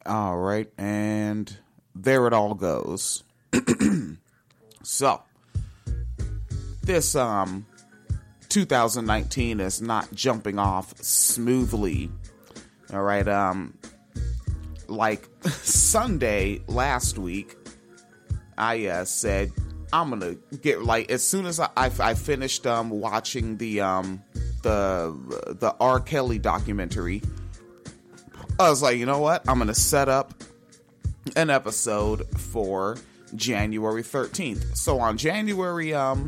All right, and there it all goes. So, this 2019 is not jumping off smoothly. All right, like Sunday last week, I said I'm gonna get, like, as soon as I finished watching the R. Kelly documentary, I was like, you know what? I'm gonna set up an episode for January 13th. So on January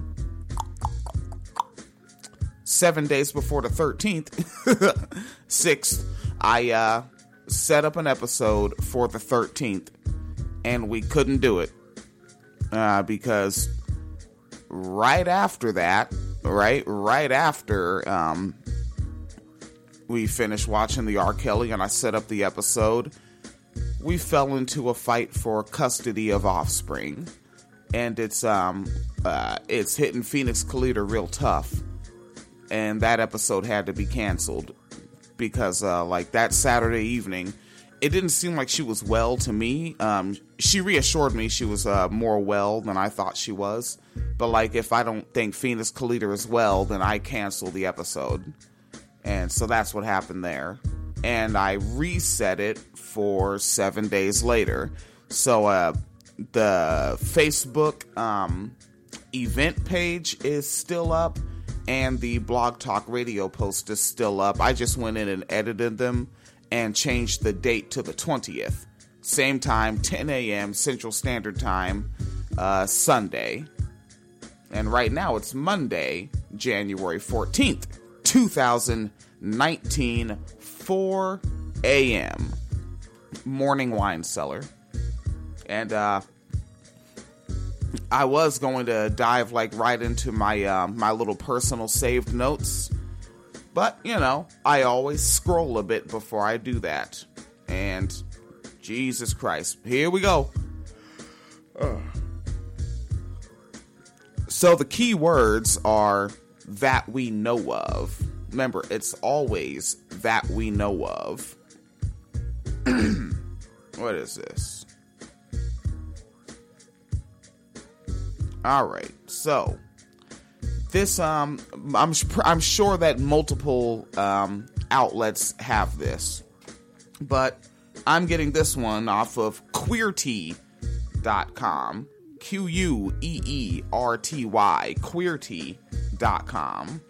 7 days before the 13th, 6th, I set up an episode for the 13th, and we couldn't do it because right after that, right after we finished watching the R. Kelly and I set up the episode, we fell into a fight for custody of offspring, and it's hitting Phoenix Calida real tough, and that episode had to be canceled because like that Saturday evening, it didn't seem like she was well to me. She reassured me she was more well than I thought she was, but like if I don't think Phoenix Calida is well, then I cancel the episode. And so that's what happened there. And I reset it for 7 days later. So the Facebook event page is still up, and the Blog Talk Radio post is still up. I just went in and edited them and changed the date to the 20th. Same time, 10 a.m. Central Standard Time, Sunday. And right now it's Monday, January 14th. 2019, 4 a.m. Morning Wine Cellar. And I was going to dive like right into my my little personal saved notes, but you know, I always scroll a bit before I do that. And Jesus Christ, here we go. So the key words are that we know of. Remember, it's always that we know of. What is this? All right, so this I'm sure that multiple outlets have this, but I'm getting this one off of queerty.com. QUEERTY, queerty.com.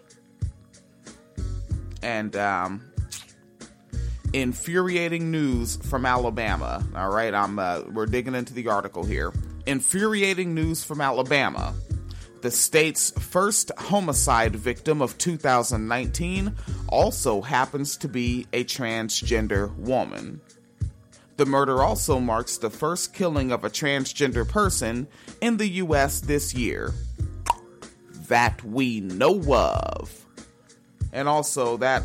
And infuriating news from Alabama. All right, we're digging into the article here. Infuriating news from Alabama. The state's first homicide victim of 2019 also happens to be a transgender woman. The murder also marks the first killing of a transgender person in the U.S. this year. That we know of. And also that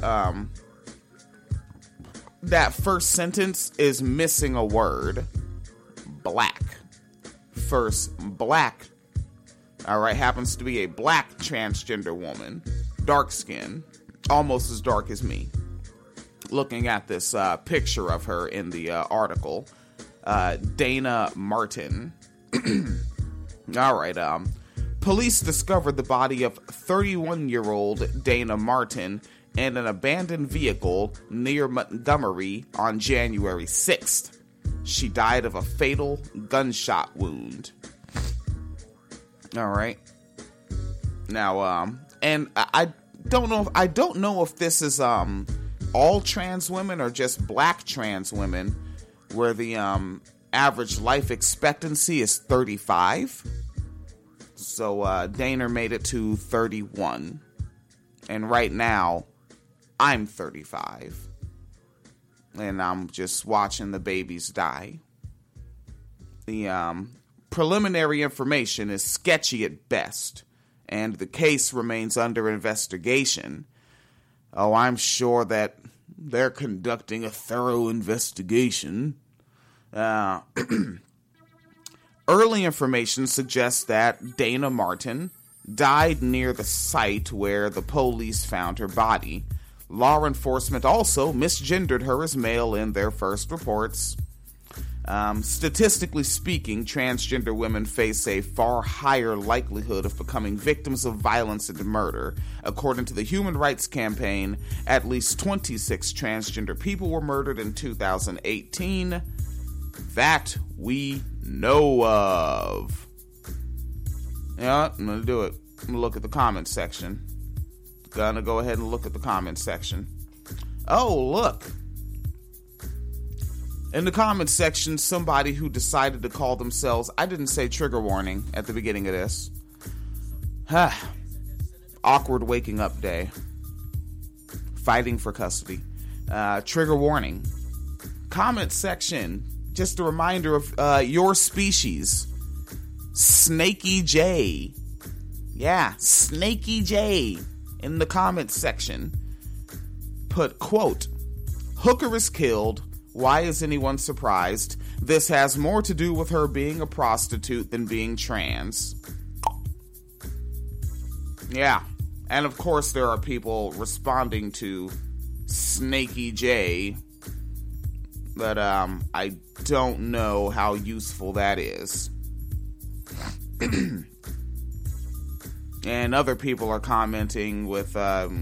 that first sentence is missing a word. Black. First black. Alright, happens to be a black transgender woman. Dark skin. Almost as dark as me. Looking at this picture of her in the article, Dana Martin. Alright, police discovered the body of 31-year-old Dana Martin in an abandoned vehicle near Montgomery on January 6th. She died of a fatal gunshot wound. Alright. Now, and I don't know if this is all trans women or just black trans women, where the average life expectancy is 35. So Dana made it to 31, and right now I'm 35, and I'm just watching the babies die. The preliminary information is sketchy at best, and the case remains under investigation. Oh, I'm sure that they're conducting a thorough investigation. Early information suggests that Dana Martin died near the site where the police found her body. Law enforcement also misgendered her as male in their first reports. Statistically speaking, transgender women face a far higher likelihood of becoming victims of violence and murder. According to the Human Rights Campaign, at least 26 transgender people were murdered in 2018 that we know of. Yeah, I'm going to do it. I'm going to look at the comment section. Gonna go ahead and look at the comment section. Oh, look. In the comments section, somebody who decided to call themselves, I didn't say trigger warning at the beginning of this. Awkward waking up day. Fighting for custody. Trigger warning. Comment section, just a reminder of your species. Snaky J. Yeah, Snaky J. In the comments section. Put, quote, hooker is killed. Why is anyone surprised? This has more to do with her being a prostitute than being trans. Yeah. And of course there are people responding to Snaky J. But I don't know how useful that is. And other people are commenting with, oh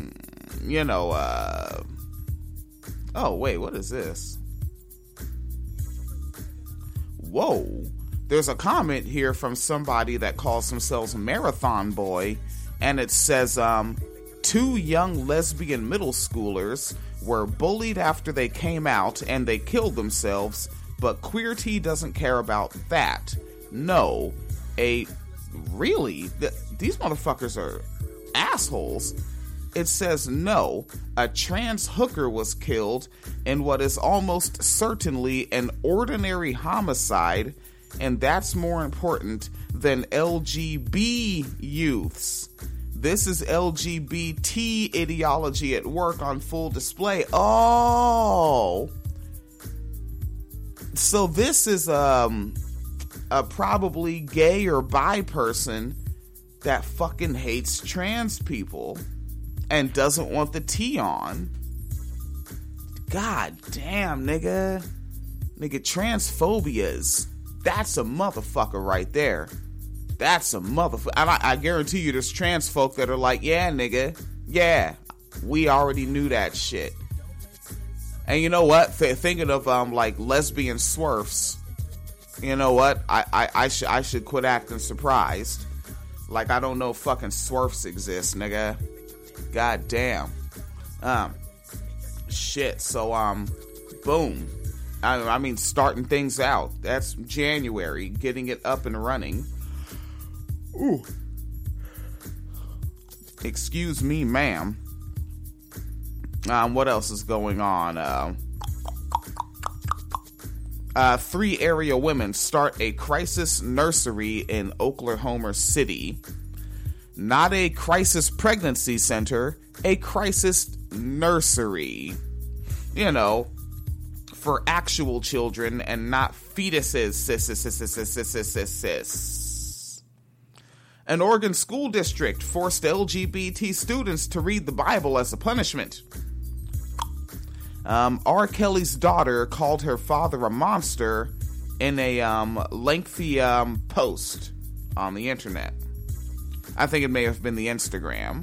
wait, what is this? Whoa, there's a comment here from somebody that calls themselves Marathon Boy, and it says, 2 young lesbian middle schoolers were bullied after they came out and they killed themselves, but Queer Tea doesn't care about that. No, really? These motherfuckers are assholes. It says, no, a trans hooker was killed in what is almost certainly an ordinary homicide, and that's more important than LGB youths. This is LGBT ideology at work on full display. Oh! So this is a probably gay or bi person that fucking hates trans people and doesn't want the tea on. God damn, nigga. Nigga, transphobia that's a motherfucker right there. That's a motherfucker. And I guarantee you there's trans folk that are like, yeah, nigga. Yeah, we already knew that shit. And you know what? Thinking of, like, lesbian swerfs, you know what? I should quit acting surprised. Like, I don't know fucking swerfs exist, nigga. God damn. Shit. So, boom. I mean, starting things out. That's January. Getting it up and running. Ooh. Excuse me, ma'am. What else is going on? 3 area women start a crisis nursery in Oklahoma City. Not a crisis pregnancy center, a crisis nursery. You know, for actual children and not fetuses. An Oregon school district forced LGBT students to read the Bible as a punishment. R. Kelly's daughter called her father a monster in a lengthy post on the internet. I think it may have been the Instagram.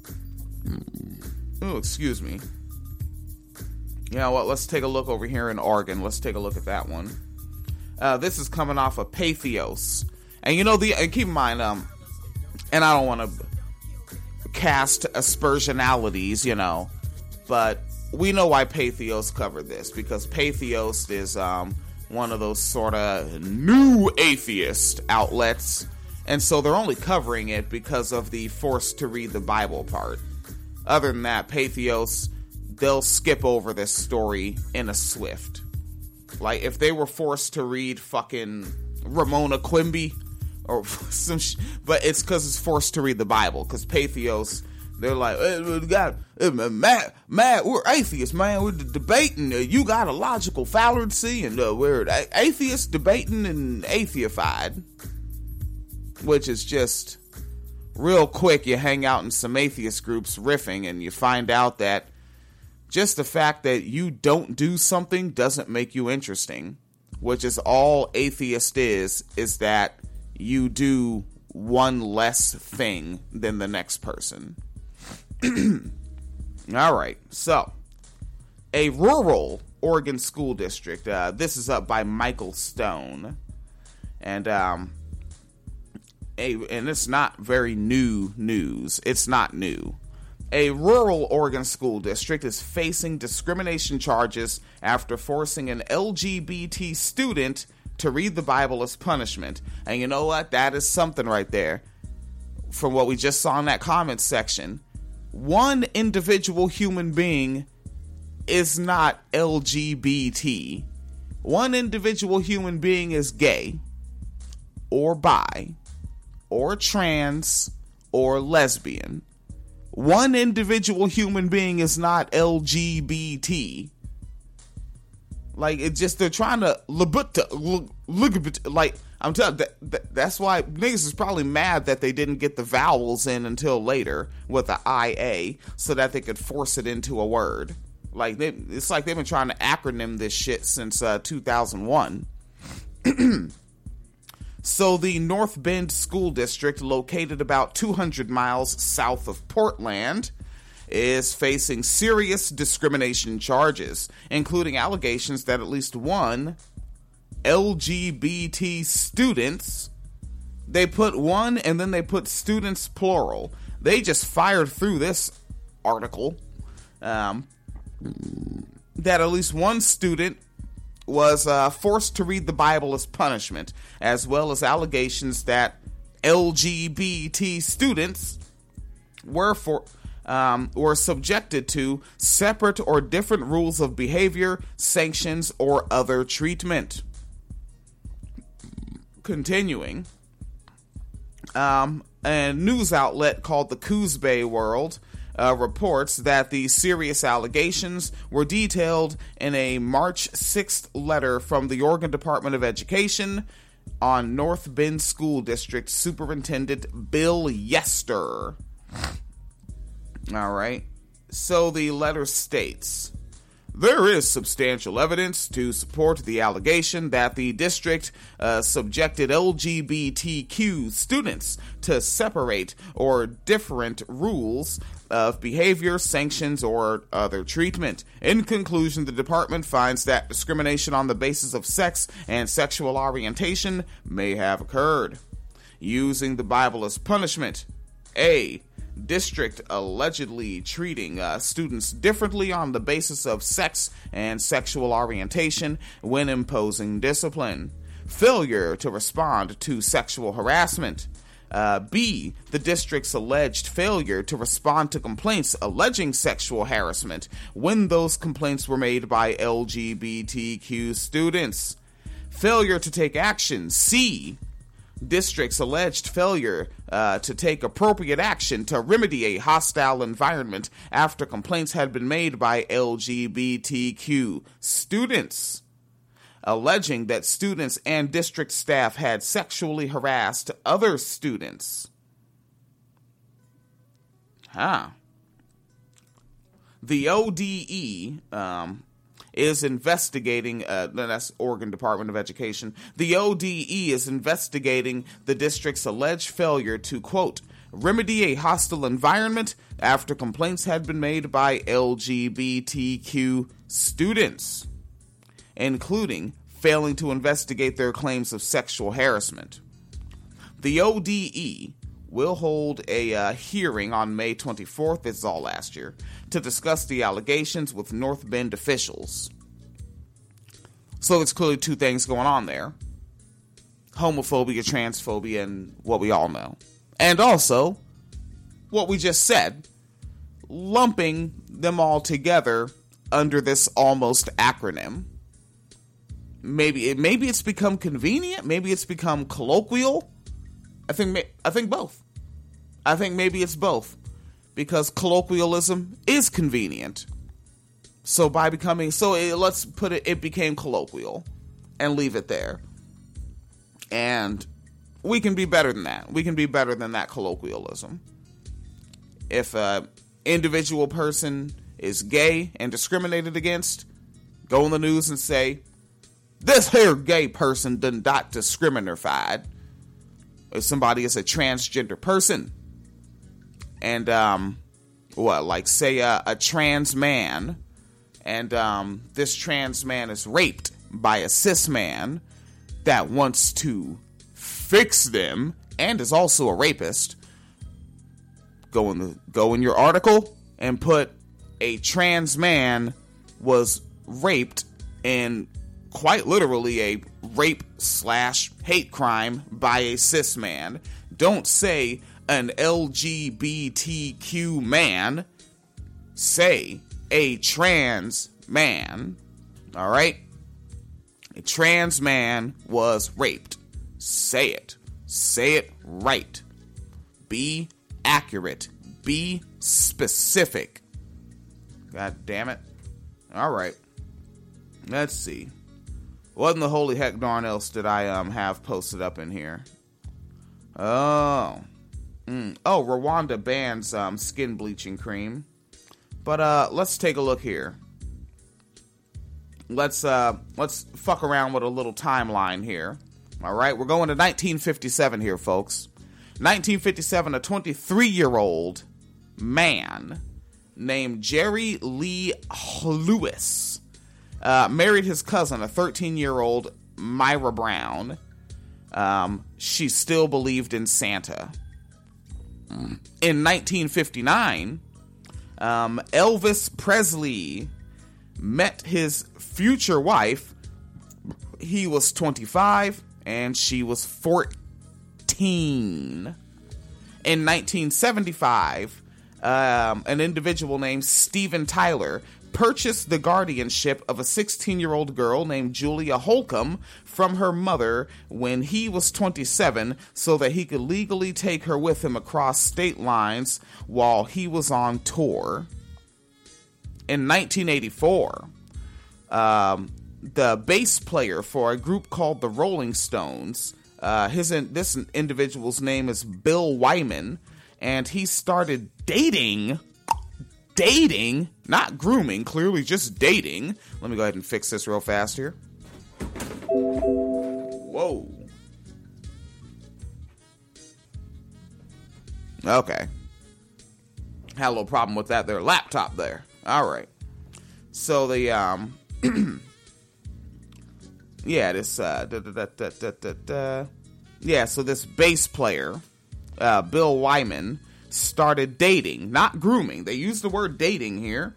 Oh, excuse me. You know what? Let's take a look over here in Oregon. Let's take a look at that one. This is coming off of Pathos. And you know, and keep in mind, and I don't want to cast aspersionalities, you know, but we know why Pathos covered this, because Pathos is one of those sort of new atheist outlets, and so they're only covering it because of the forced to read the Bible part. Other than that, Pathos, they'll skip over this story in a swift. Like, if they were forced to read fucking Ramona Quimby or some but it's because it's forced to read the Bible, because Pathos, they're like, Matt, we're atheists, man. We're debating. You got a logical fallacy, and we're atheists debating and atheified. Which is just real quick. You hang out in some atheist groups riffing, and you find out that just the fact that you don't do something doesn't make you interesting. which is all atheist is that you do one less thing than the next person. All right, so a rural Oregon school district. This is up by Michael Stone, and it's not very new news. It's not new. A rural Oregon school district is facing discrimination charges after forcing an LGBT student to read the Bible as punishment. And you know what? That is something right there. From what we just saw in that comment section, one individual human being is not LGBT. One individual human being is gay, or bi, or trans, or lesbian. One individual human being is not LGBT. Like, it just, they're trying to like, I'm telling you, that's why niggas is probably mad that they didn't get the vowels in until later with the IA, so that they could force it into a word. Like, it's like they've been trying to acronym this shit since 2001. So the North Bend School District, located about 200 miles south of Portland, is facing serious discrimination charges, including allegations that at least one LGBT students, they put one and then they put students plural. They just fired through this article that at least one student was forced to read the Bible as punishment, as well as allegations that LGBT students were subjected to separate or different rules of behavior, sanctions, or other treatment. Continuing, a news outlet called the Coos Bay World reports that the serious allegations were detailed in a March 6th letter from the Oregon Department of Education on North Bend School District Superintendent Bill Yester. All right. So the letter states, there is substantial evidence to support the allegation that the district subjected LGBTQ students to separate or different rules of behavior, sanctions, or other treatment. In conclusion, the department finds that discrimination on the basis of sex and sexual orientation may have occurred. Using the Bible as punishment. A. District allegedly treating students differently on the basis of sex and sexual orientation when imposing discipline. Failure to respond to sexual harassment. B. The district's alleged failure to respond to complaints alleging sexual harassment when those complaints were made by LGBTQ students. Failure to take action. C. District's alleged failure to take appropriate action to remedy a hostile environment after complaints had been made by LGBTQ students, alleging that students and district staff had sexually harassed other students. The ODE is investigating, that's Oregon Department of Education, the ODE is investigating the district's alleged failure to, quote, remedy a hostile environment after complaints had been made by LGBTQ students, including failing to investigate their claims of sexual harassment. The ODE will hold a hearing on May 24th, this is all last year, to discuss the allegations with North Bend officials. So it's clearly two things going on there. Homophobia, transphobia, and what we all know. And also, what we just said, lumping them all together under this almost acronym. Maybe it's become convenient, maybe it's become colloquial. I think both. I think maybe it's both, because colloquialism is convenient. So let's put it, it became colloquial and leave it there. And we can be better than that. We can be better than that colloquialism. If an individual person is gay and discriminated against, go on the news and say, this here gay person done not discriminated. If somebody is a transgender person, and say a trans man, and this trans man is raped by a cis man that wants to fix them and is also a rapist, go in your article and put a trans man was raped in quite literally a rape/hate crime by a cis man. Don't say an LGBTQ man. Say a trans man. All right? A trans man was raped. Say it. Say it right. Be accurate. Be specific. God damn it. All right. Let's see. What in the holy heck darn else did I have posted up in here? Oh, Rwanda bans skin bleaching cream. But let's take a look here. Let's fuck around with a little timeline here. All right, we're going to 1957 here, folks. 1957, a 23-year-old man named Jerry Lee Lewis married his cousin, a 13-year-old Myra Brown. She still believed in Santa. In 1959, Elvis Presley met his future wife. He was 25 and she was 14. In 1975, an individual named Steven Tyler purchased the guardianship of a 16-year-old girl named Julia Holcomb from her mother when he was 27 so that he could legally take her with him across state lines while he was on tour. In 1984, the bass player for a group called the Rolling Stones, this individual's name is Bill Wyman, and he started dating, not grooming, clearly just dating. Let me go ahead and fix this real fast here. Whoa. Okay. Had a little problem with that there laptop there. All right. So the, so this bass player, Bill Wyman, started dating, not grooming. They use the word dating here.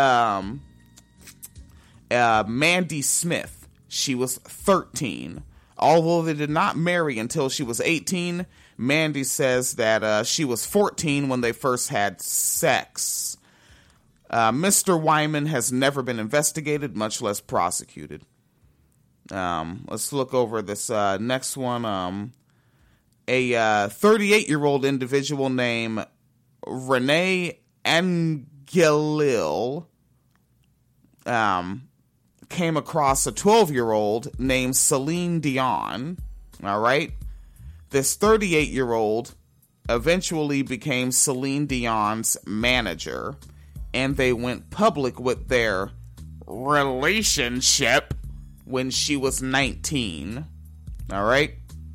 Mandy Smith. She was 13. Although they did not marry until she was 18, Mandy says that she was 14 when they first had sex. Mr. Wyman has never been investigated, much less prosecuted. Let's look over this next one. A 38-year-old individual named Renee Angelil came across a 12-year-old named Celine Dion. All right. This 38-year-old eventually became Celine Dion's manager, and they went public with their relationship when she was 19. All right.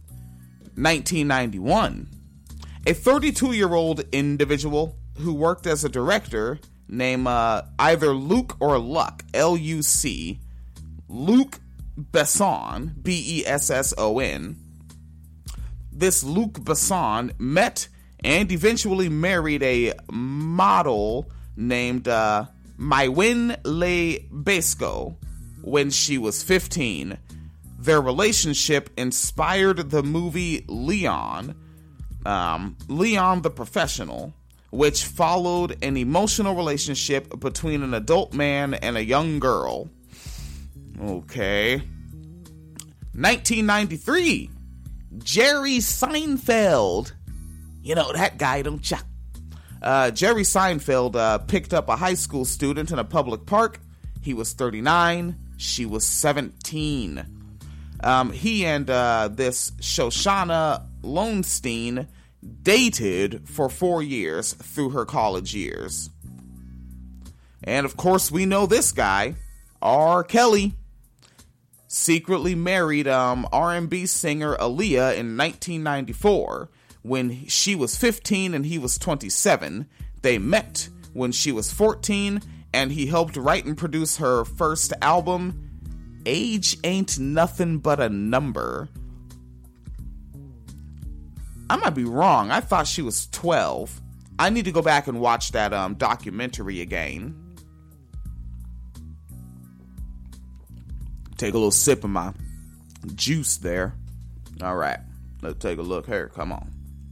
1991. A 32-year-old individual who worked as a director named either Luc or Luck, L-U-C, Luc Besson, B-E-S-S-O-N. This Luc Besson met and eventually married a model named Maïwenn Lebesco when she was 15. Their relationship inspired the movie Leon, Leon the Professional, which followed an emotional relationship between an adult man and a young girl. Okay. 1993, Jerry Seinfeld. You know that guy, don't ya? Jerry Seinfeld picked up a high school student in a public park. He was 39. She was 17. He and this Shoshana Lowenstein dated for 4 years through her college years. And of course, we know this guy, R. Kelly. secretly married R&B singer Aaliyah in 1994 when she was 15 and he was 27. They met when she was 14, and he helped write and produce her first album, Age Ain't Nothing But a Number. I might be wrong. I thought she was 12. I need to go back and watch that documentary again. Take a little sip of my juice there. All right, let's take a look here. Come on.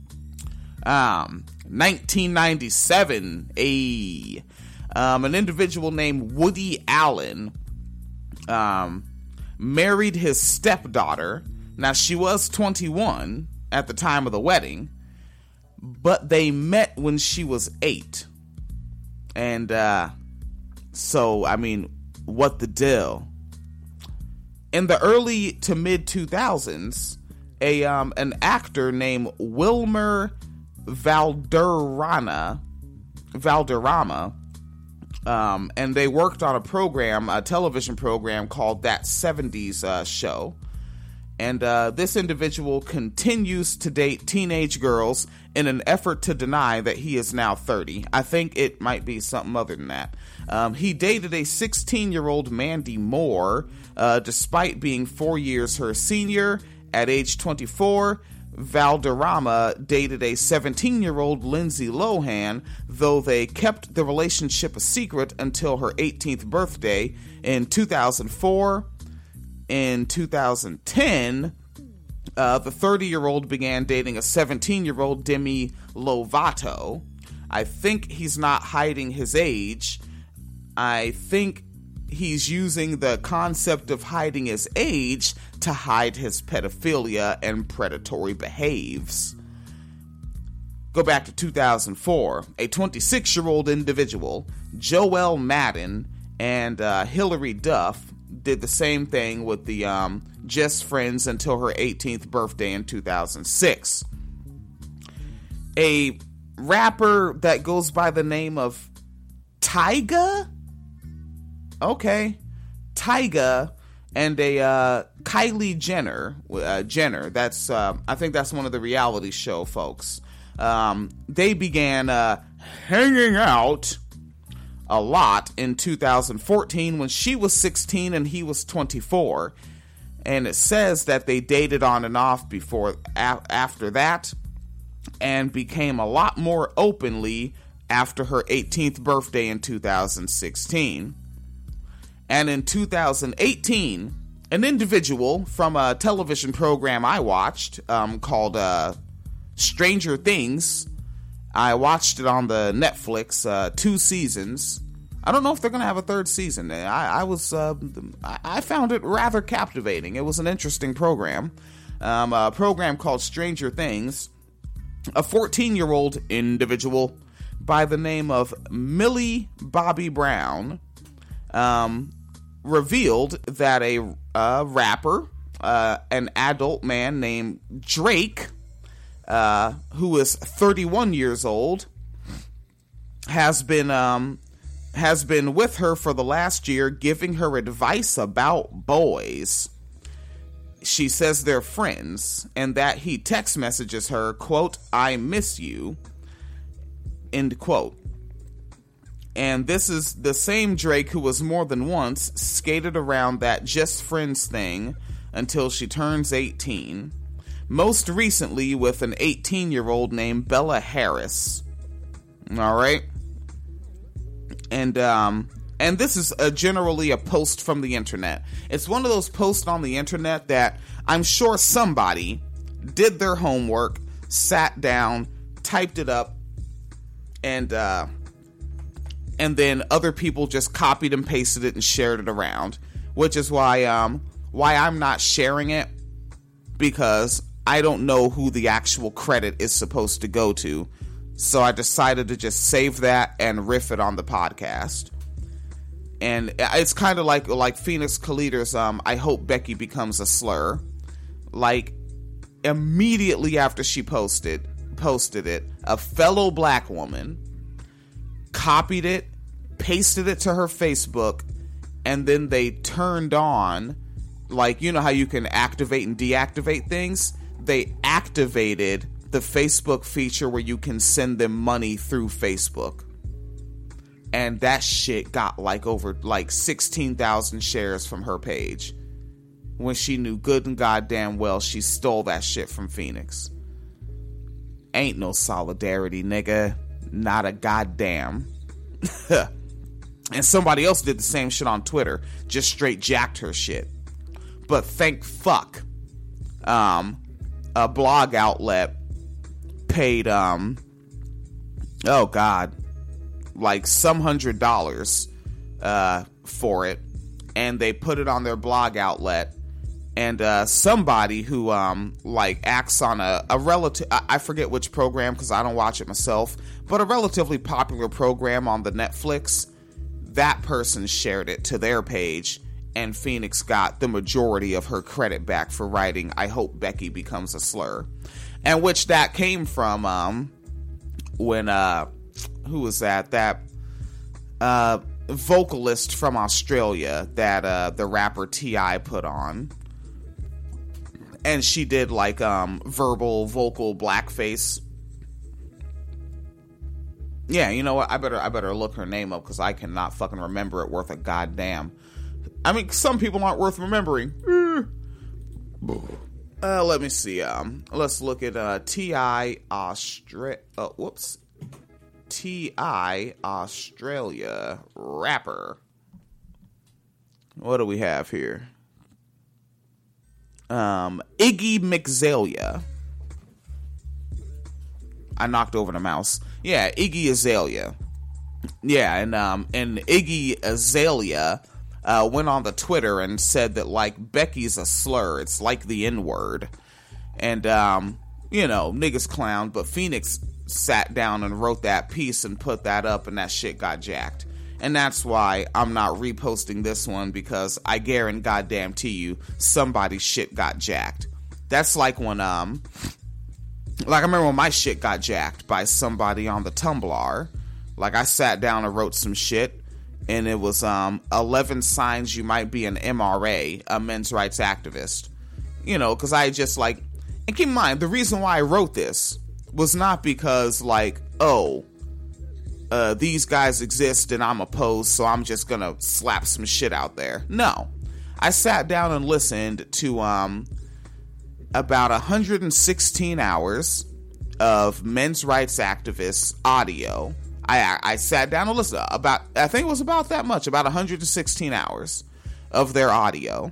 1997, an individual named Woody Allen married his stepdaughter. Now, she was 21 at the time of the wedding, but they met when she was 8. And so, I mean, what the deal? In the early to mid 2000s, an actor named Wilmer Valderrama, and they worked on a television program called That 70s Show. And this individual continues to date teenage girls in an effort to deny that he is now 30. I think it might be something other than that. He dated a 16-year-old Mandy Moore, despite being 4 years her senior. At age 24, Valderrama dated a 17-year-old Lindsay Lohan, though they kept the relationship a secret until her 18th birthday in 2004. In 2010, the 30-year-old began dating a 17-year-old Demi Lovato. I think he's not hiding his age. I think he's using the concept of hiding his age to hide his pedophilia and predatory behaves. Go back to 2004. A 26-year-old individual, Joel Madden, and Hilary Duff did the same thing with the Just Friends until her 18th birthday in 2006. A rapper that goes by the name of Tyga? Okay. Tyga and a Kylie Jenner. That's I think that's one of the reality show folks. They began hanging out a lot in 2014 when she was 16 and he was 24. And it says that they dated on and off after that, and became a lot more openly after her 18th birthday in 2016. And in 2018, an individual from a television program I watched called Stranger Things. I watched it on the Netflix, 2 seasons. I don't know if they're going to have a 3rd season. I found it rather captivating. It was an interesting program. A program called Stranger Things. A 14-year-old individual by the name of Millie Bobby Brown revealed that a rapper, an adult man named Drake, who is 31 years old, has been with her for the last year, giving her advice about boys. She says they're friends, and that he text messages her, quote, "I miss you," end quote. And this is the same Drake who was more than once skated around that Just Friends thing until she turns 18. Most recently with an 18-year-old named Bella Harris. All right. And this is generally a post from the internet. It's one of those posts on the internet that I'm sure somebody did their homework, sat down, typed it up, and then other people just copied and pasted it and shared it around, which is why I'm not sharing it, because I don't know who the actual credit is supposed to go to. So I decided to just save that and riff it on the podcast. And it's kind of like Phoenix Calita's I hope Becky becomes a slur. Like, immediately after she posted it, a fellow black woman copied it, pasted it to her Facebook, and then they turned on like, you know how you can activate and deactivate things? They activated the Facebook feature where you can send them money through Facebook. And that shit got like over like 16,000 shares from her page, when she knew good and goddamn well she stole that shit from Phoenix. Ain't no solidarity, nigga. Not a goddamn. And somebody else did the same shit on Twitter. Just straight jacked her shit. But thank fuck, a blog outlet paid, oh god, like some $100 for it. And they put it on their blog outlet. And somebody who like acts on a relative, I forget which program because I don't watch it myself, but a relatively popular program on the Netflix, that person shared it to their page, and Phoenix got the majority of her credit back for writing, "I hope Becky becomes a slur," and which that came from when who was that vocalist from Australia that the rapper T.I. put on. And she did like vocal blackface. Yeah, you know what? I better look her name up because I cannot fucking remember it worth a goddamn. I mean, some people aren't worth remembering. Let me see. Let's look at T.I. T.I. Australia rapper. What do we have here? Iggy Azalea. I knocked over the mouse. Yeah, Iggy Azalea. Yeah, and Iggy Azalea went on the Twitter and said that, like, Becky's a slur. It's like the N-word. And, you know, niggas clown, but Phoenix sat down and wrote that piece and put that up, and that shit got jacked. And that's why I'm not reposting this one, because I guarantee you somebody's shit got jacked. That's like when, like I remember when my shit got jacked by somebody on the Tumblr. Like I sat down and wrote some shit, and it was 11 signs you might be an MRA, a men's rights activist. You know, because I just like, and keep in mind, the reason why I wrote this was not because like, oh, these guys exist and I'm opposed, so I'm just gonna slap some shit out there. No. I sat down and listened to about 116 hours of men's rights activists audio. I sat down and listened about, I think it was about that much, about 116 hours of their audio.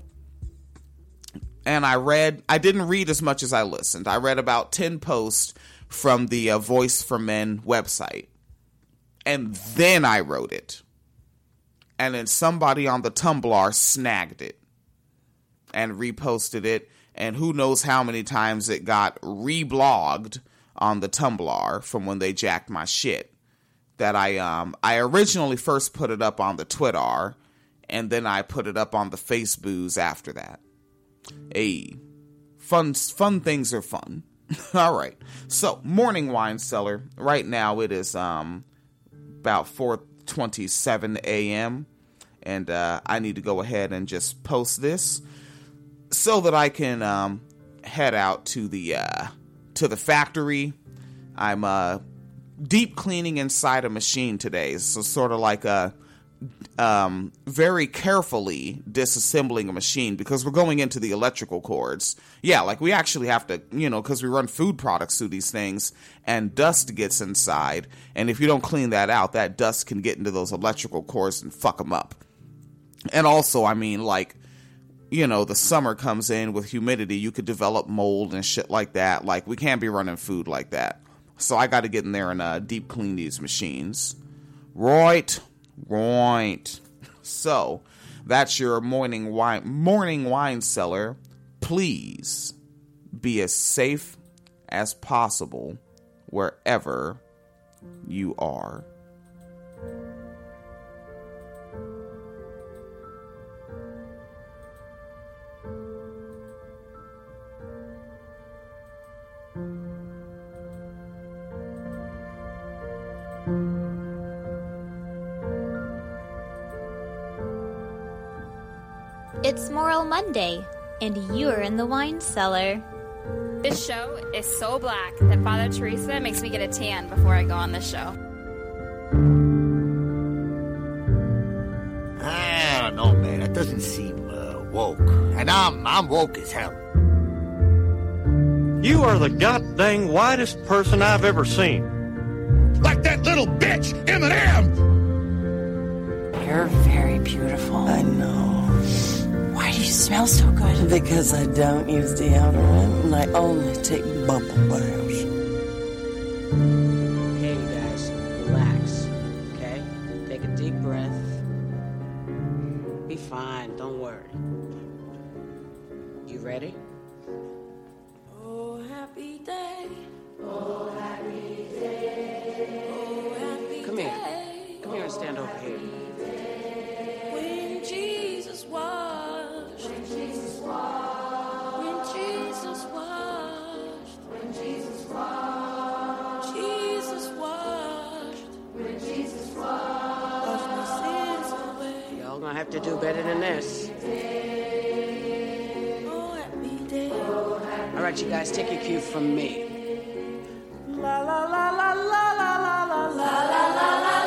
And I didn't read as much as I listened. I read about 10 posts from the Voice for Men website. And then I wrote it. And then somebody on the Tumblr snagged it and reposted it. And who knows how many times it got reblogged on the Tumblr from when they jacked my shit. That I originally first put it up on the Twitter, and then I put it up on the Facebooks after that. Hey, fun things are fun. All right. So, Morning Wine Cellar. Right now it is about 4:27 a.m. and I need to go ahead and just post this so that I can head out to the factory. I'm deep cleaning inside a machine today, so sort of like a very carefully disassembling a machine because we're going into the electrical cords. Yeah, like we actually have to, you know, because we run food products through these things and dust gets inside. And if you don't clean that out, that dust can get into those electrical cords and fuck them up. And also, I mean, like, you know, the summer comes in with humidity, you could develop mold and shit like that. Like, we can't be running food like that. So I got to get in there and deep clean these machines. Right. So, that's your morning wine cellar. Please be as safe as possible wherever you are. It's Moral Monday, and you're in the wine cellar. This show is so black that Father Teresa makes me get a tan before I go on this show. I don't know, man. That doesn't seem woke. And I'm woke as hell. You are the goddamn whitest person I've ever seen. Like that little bitch, Eminem! You're very beautiful. I know. Why do you smell so good? Because I don't use deodorant and I only take bubble baths. Okay, you guys, relax, okay? Take a deep breath. Be fine, don't worry. You ready? Oh, happy day. Oh, happy day. Oh, happy Come here. Come here and stand over here. When Jesus washed. When Jesus washed. When Jesus washed. When Jesus washed. Jesus washed. When Jesus washed. Washed my sins away. Y'all gonna have to do better than this. Oh, happy day. All right, you guys, take your cue from me. La la la la la la la la la la la la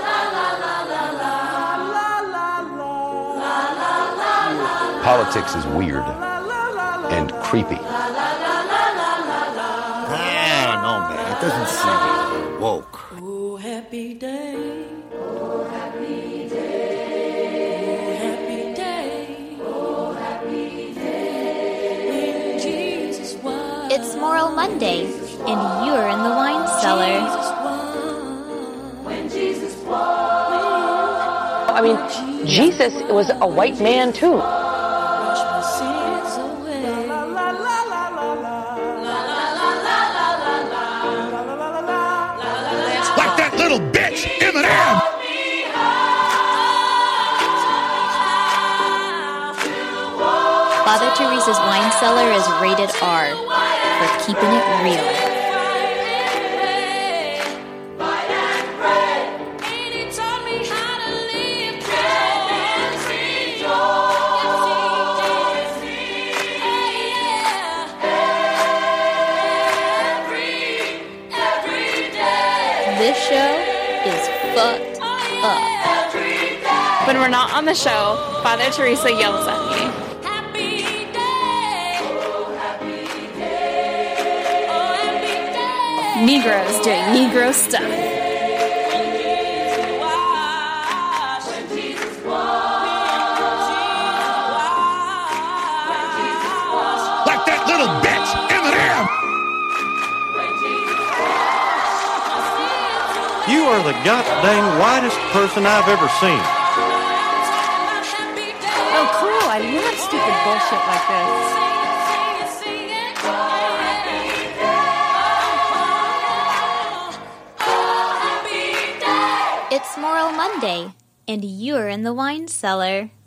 Politics is weird and creepy. I don't know, man. That doesn't seem woke. Oh, happy day. Oh, happy day. Oh, happy day. Oh, happy day. When Jesus was. It's Moral Monday, and you're in the wine cellar. When Jesus was. I mean, Jesus was a white man too. Wash my sins away. La la la la la la. La la la la la la la. La la la la la. Like that little bitch, Eminem! Father Teresa's wine cellar is rated R for keeping it real. This show is fucked up. When we're not on the show, Father Teresa yells at me. Negroes doing Negro stuff. Like that little bitch, Eminem! You are the goddamn whitest person I've ever seen. Oh, cool. I love stupid bullshit like this. It's Moral Monday, and you're in the wine cellar.